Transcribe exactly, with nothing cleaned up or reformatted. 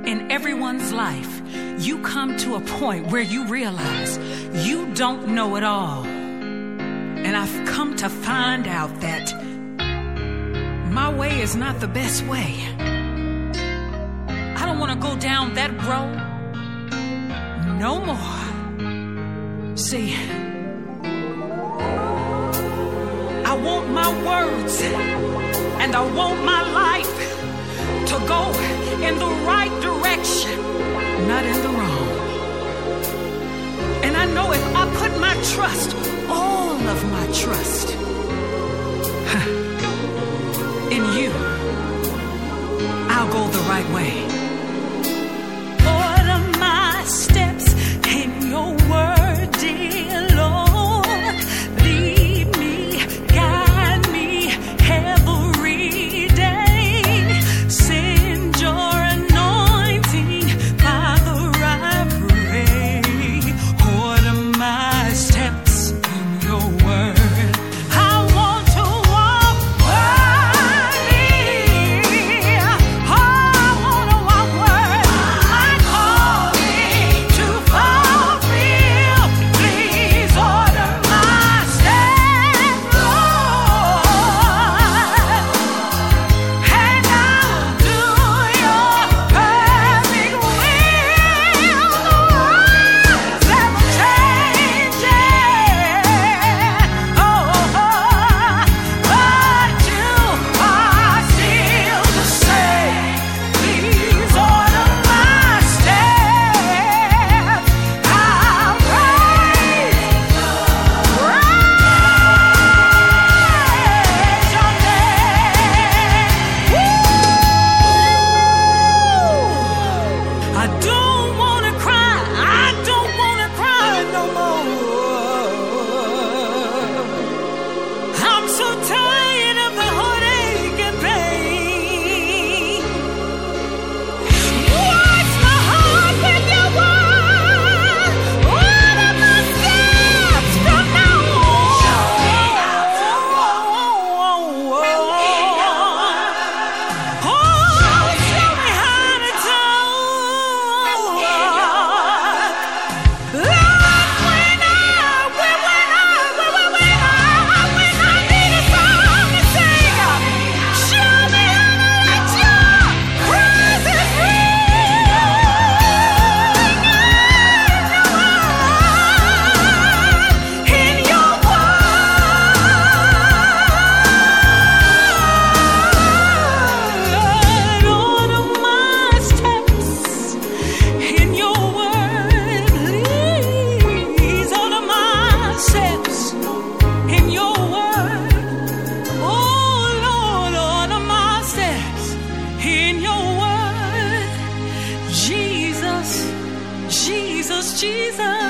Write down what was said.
In everyone's life, you come to a point where you realize you don't know it all. And I've come to find out that my way is not the best way. I don't want to go down that road no more. See, I want my words and I want my life to go in the right direction, not in the wrong. And I know if I put my trust, all of my trust, in you, I'll go the right way. Order my steps in your word, dear Lord. Lead me, guide me every day. Send your anointing, Father, I pray. Order my steps in your word. I want to walk worthy. Oh, I want to walk worthy. My calling to fulfill. Please order my steps, Lord. And I'll do your perfect will. The world's ever changing. Oh, but you are still the same. Please order my steps. I'll praise, praise your name. Woo! I don't wanna cry. I don't wanna cry no more. I'm so tired of the heartache and pain. Watch my heart with your word. Order my steps from now on. Show me how to walk. Oh, show me how to talk. Lord, when I, when, when I, when, when, when I, when I need a song to sing, show me how to let your praises ring in your word. Order my steps in your word. Please order my steps in your word. Oh Lord, order my steps in your word. Jesus, Jesus, Jesus.